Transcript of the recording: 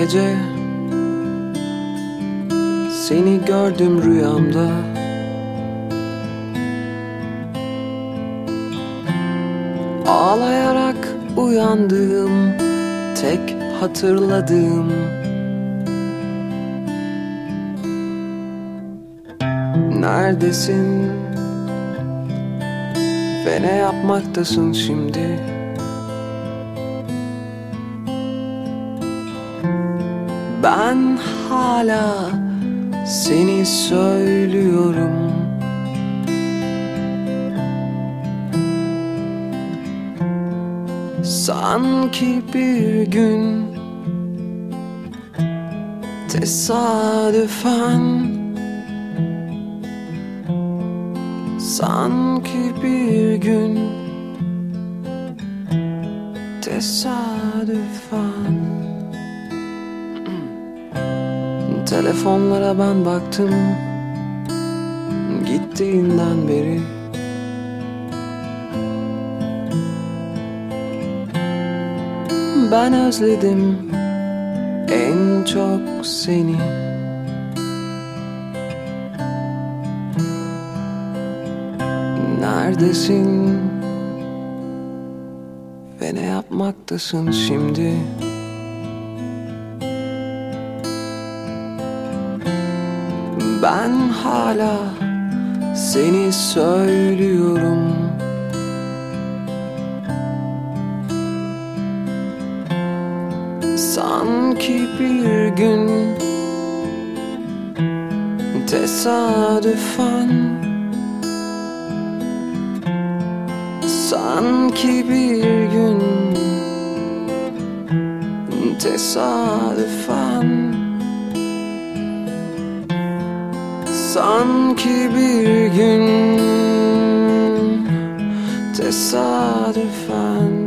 gece seni gördüm rüyamda. Ağlayarak uyandığım tek hatırladığım neredesin ve ne yapmaktasın şimdi? Ben hala seni söylüyorum. Sanki bir gün tesadüfen, sanki bir gün tesadüfen. Telefonlara ben baktım gittiğinden beri. Ben özledim en çok seni. Neredesin ve ne yapmaktasın şimdi? Ben hala seni söylüyorum. Sanki bir gün tesadüfen, sanki bir gün tesadüfen, sanki bir gün tesadüfen.